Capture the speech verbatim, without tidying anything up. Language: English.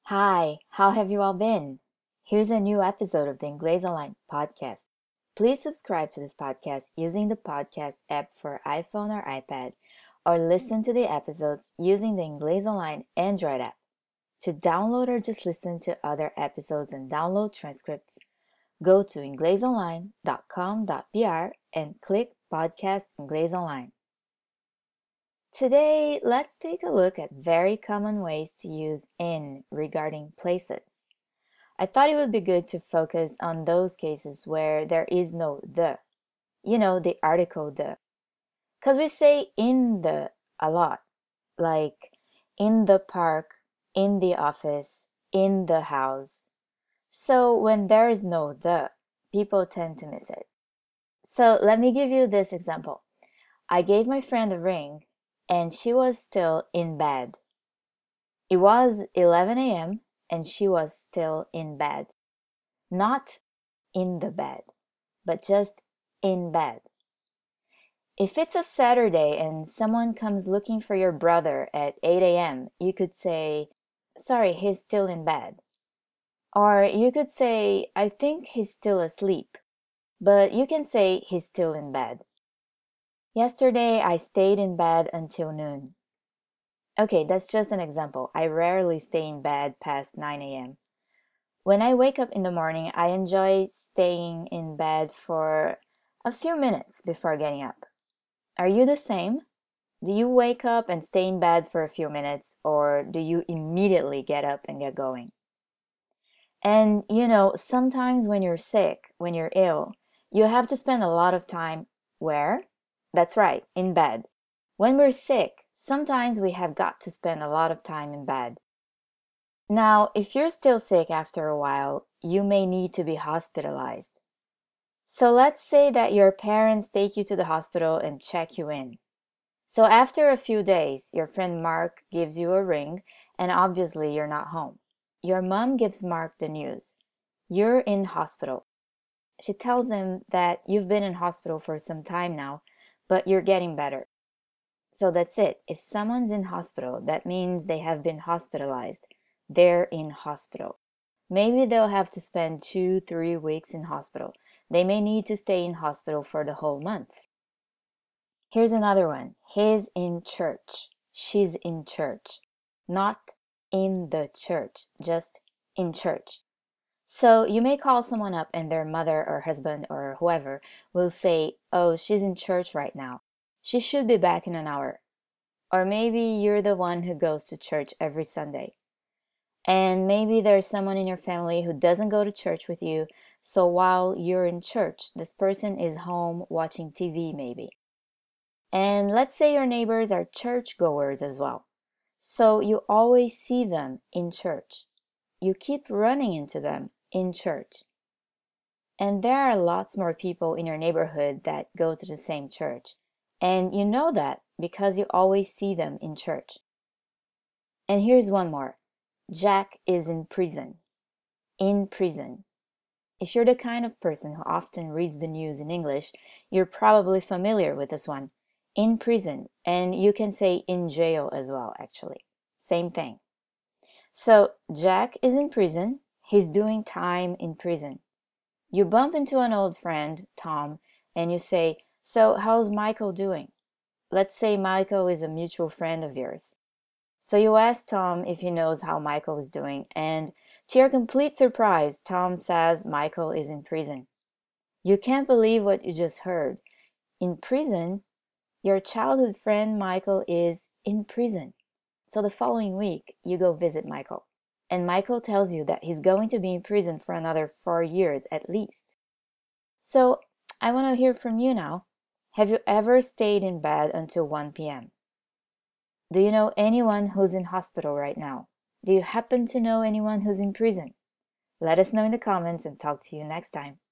Hi, how have you all been? Here's a new episode of the Inglês Online podcast. Please subscribe to this podcast using the podcast app for iPhone or iPad, or listen to the episodes using the Inglês Online Android app. To download or just listen to other episodes and download transcripts, go to inglês online dot com dot b r and click Podcast Inglês Online. Today, let's take a look at very common ways to use in regarding places. I thought it would be good to focus on those cases where there is no the, you know, the article the. Because we say in the a lot, like in the park, in the office, in the house. So when there is no the, people tend to miss it. So let me give you this example. I gave my friend a ring and she was still in bed. It was eleven a.m. and she was still in bed. Not in the bed, but just in bed. If it's a Saturday and someone comes looking for your brother at eight a.m., you could say, sorry, he's still in bed. Or you could say, I think he's still asleep. But you can say he's still in bed. Yesterday, I stayed in bed until noon. Okay, that's just an example. I rarely stay in bed past nine a.m. When I wake up in the morning, I enjoy staying in bed for a few minutes before getting up. Are you the same? Do you wake up and stay in bed for a few minutes, or do you immediately get up and get going? And you know, sometimes when you're sick, when you're ill, you have to spend a lot of time where? That's right, in bed. When we're sick, sometimes we have got to spend a lot of time in bed. Now, if you're still sick after a while, you may need to be hospitalized. So let's say that your parents take you to the hospital and check you in. So after a few days, your friend Mark gives you a ring, and obviously you're not home. Your mom gives Mark the news. You're in hospital. She tells him that you've been in hospital for some time now, but you're getting better. So that's it. If someone's in hospital, that means they have been hospitalized. They're in hospital. Maybe they'll have to spend two, three weeks in hospital. They may need to stay in hospital for the whole month. Here's another one. He's in church. She's in church. Not in the church, just in church. So you may call someone up and their mother or husband or whoever will say, oh, she's in church right now. She should be back in an hour. Or maybe you're the one who goes to church every Sunday. And maybe there's someone in your family who doesn't go to church with you. So while you're in church, this person is home watching T V maybe. And let's say your neighbors are churchgoers as well. So you always see them in church. You keep running into them in church. And there are lots more people in your neighborhood that go to the same church. And you know that because you always see them in church. And here's one more. Jack is in prison. In prison. If you're the kind of person who often reads the news in English, you're probably familiar with this one. In prison. And you can say in jail as well, actually. Same thing. So Jack is in prison. He's doing time in prison. You bump into an old friend, Tom, and you say, so how's Michael doing? Let's say Michael is a mutual friend of yours. So you ask Tom if he knows how Michael is doing, and to your complete surprise, Tom says Michael is in prison. You can't believe what you just heard. In prison? Your childhood friend Michael is in prison. So the following week, you go visit Michael. And Michael tells you that he's going to be in prison for another four years at least. So I want to hear from you now. Have you ever stayed in bed until one p.m.? Do you know anyone who's in hospital right now? Do you happen to know anyone who's in prison? Let us know in the comments and talk to you next time.